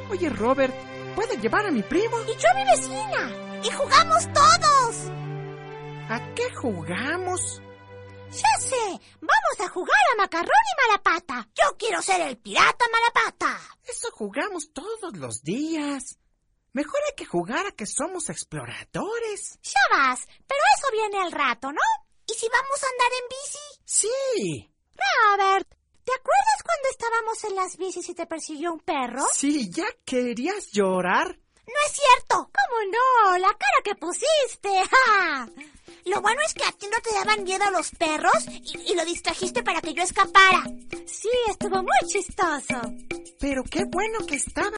Oye, Robert, ¿puedes llevar a mi primo? Y yo a mi vecina. Y jugamos todos. ¿A qué jugamos? Ya sé, vamos a jugar a Macarrón y Malapata. Yo quiero ser el pirata Malapata. Eso jugamos todos los días. Mejor hay que jugar a que somos exploradores. Ya vas, pero eso viene al rato, ¿no? ¿Y si vamos a andar en bici? Sí. Robert, ¿te acuerdas cuando estábamos en las bicis y te persiguió un perro? Sí, ¿ya querías llorar? No es cierto. ¿Cómo no? La cara que pusiste. ¡Ja! Lo bueno es que a ti no te daban miedo los perros y lo distrajiste para que yo escapara. Sí, estuvo muy chistoso. Pero qué bueno que estaba